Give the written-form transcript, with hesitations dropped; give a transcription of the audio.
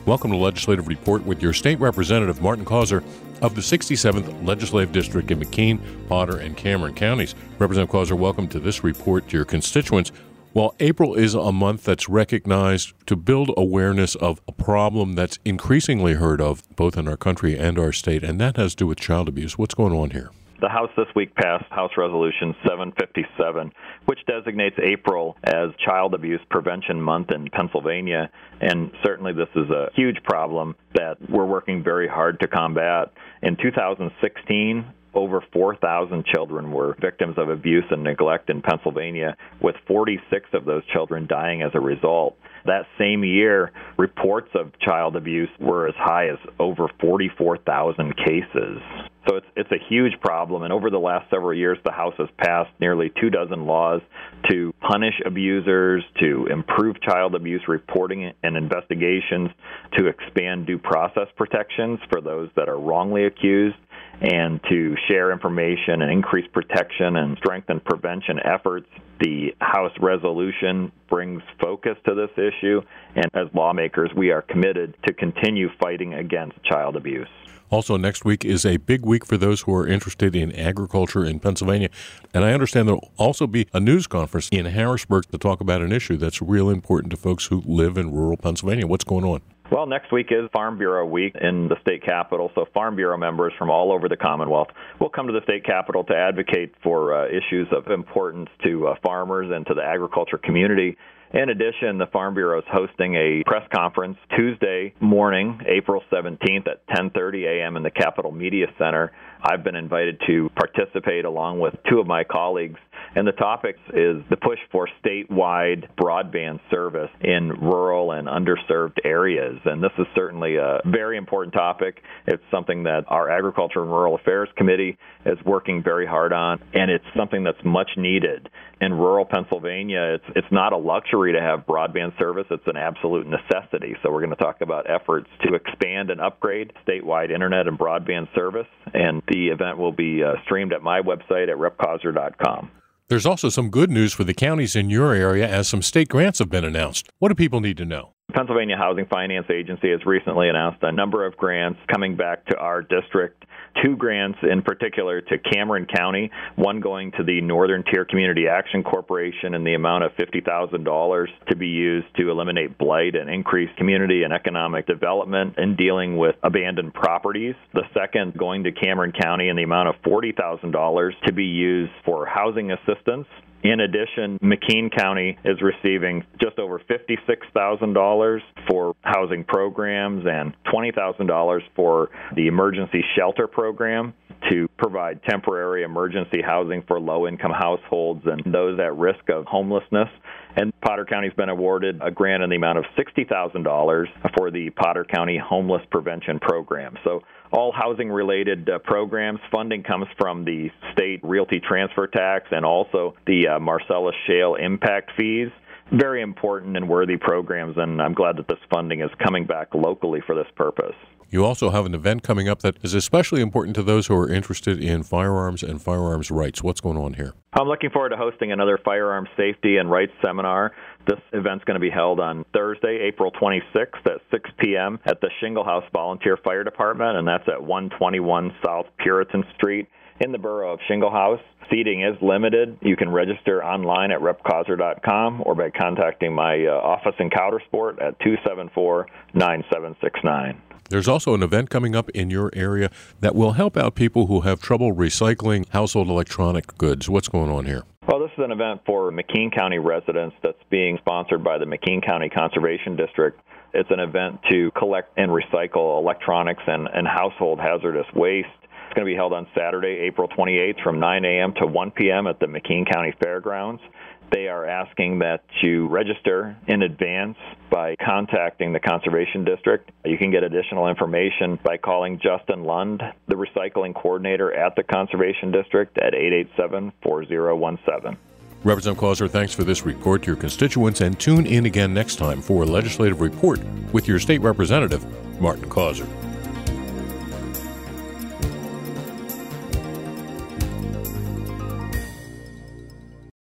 Welcome to Legislative Report with your state representative, Martin Causer, of the 67th Legislative District in McKean, Potter, and Cameron counties. Representative Causer, welcome to this report to your constituents. Well, April is a month that's recognized to build awareness of a problem that's increasingly heard of both in our country and our state, and that has to do with child abuse. What's going on here? The House this week passed House Resolution 757, which designates April as Child Abuse Prevention Month in Pennsylvania. And certainly this is a huge problem that we're working very hard to combat. In 2016, over 4,000 children were victims of abuse and neglect in Pennsylvania, with 46 of those children dying as a result. That same year, reports of child abuse were as high as over 44,000 cases. So it's a huge problem, and over the last several years, the House has passed nearly 24 laws to punish abusers, to improve child abuse reporting and investigations, to expand due process protections for those that are wrongly accused, and to share information and increase protection and strengthen prevention efforts. The House resolution brings focus to this issue, and as lawmakers, we are committed to continue fighting against child abuse. Also, next week is a big week for those who are interested in agriculture in Pennsylvania. And I understand there will also be a news conference in Harrisburg to talk about an issue that's real important to folks who live in rural Pennsylvania. What's going on? Well, next week is Farm Bureau Week in the state capitol, so Farm Bureau members from all over the Commonwealth will come to the state capitol to advocate for issues of importance to farmers and to the agriculture community. In addition, the Farm Bureau is hosting a press conference Tuesday morning, April 17th at 10:30 a.m. in the Capitol Media Center. I've been invited to participate along with two of my colleagues, and the topic is the push for statewide broadband service in rural and underserved areas. And this is certainly a very important topic. It's something that our Agriculture and Rural Affairs Committee is working very hard on, and it's something that's much needed. In rural Pennsylvania, it's not a luxury to have broadband service. It's an absolute necessity. So we're going to talk about efforts to expand and upgrade statewide internet and broadband service, and the event will be streamed at my website at repcauser.com. There's also some good news for the counties in your area as some state grants have been announced. What do people need to know? The Pennsylvania Housing Finance Agency has recently announced a number of grants coming back to our district. 2 grants in particular to Cameron County, one going to the Northern Tier Community Action Corporation in the amount of $50,000 to be used to eliminate blight and increase community and economic development in dealing with abandoned properties. The second going to Cameron County in the amount of $40,000 to be used for housing assistance. In addition, McKean County is receiving just over $56,000 for housing programs and $20,000 for the emergency shelter program to provide temporary emergency housing for low-income households and those at risk of homelessness. And Potter County's been awarded a grant in the amount of $60,000 for the Potter County Homeless Prevention Program. So all housing-related programs, funding comes from the state realty transfer tax and also the Marcellus Shale impact fees. Very important and worthy programs, and I'm glad that this funding is coming back locally for this purpose. You also have an event coming up that is especially important to those who are interested in firearms and firearms rights. What's going on here? I'm looking forward to hosting another firearms safety and rights seminar. This event's going to be held on Thursday, April 26th at 6 p.m. at the Shingle House Volunteer Fire Department, and that's at 121 South Puritan Street in the borough of Shingle House. Seating is limited. You can register online at repcauser.com or by contacting my office in Coudersport at 274-9769. There's also an event coming up in your area that will help out people who have trouble recycling household electronic goods. What's going on here? Well, this is an event for McKean County residents that's being sponsored by the McKean County Conservation District. It's an event to collect and recycle electronics and household hazardous waste. It's going to be held on Saturday, April 28th from 9 a.m. to 1 p.m. at the McKean County Fairgrounds. They are asking that you register in advance by contacting the Conservation District. You can get additional information by calling Justin Lund, the recycling coordinator at the Conservation District, at 887-4017. Representative Causer, thanks for this report to your constituents, and tune in again next time for a legislative report with your state representative, Martin Causer.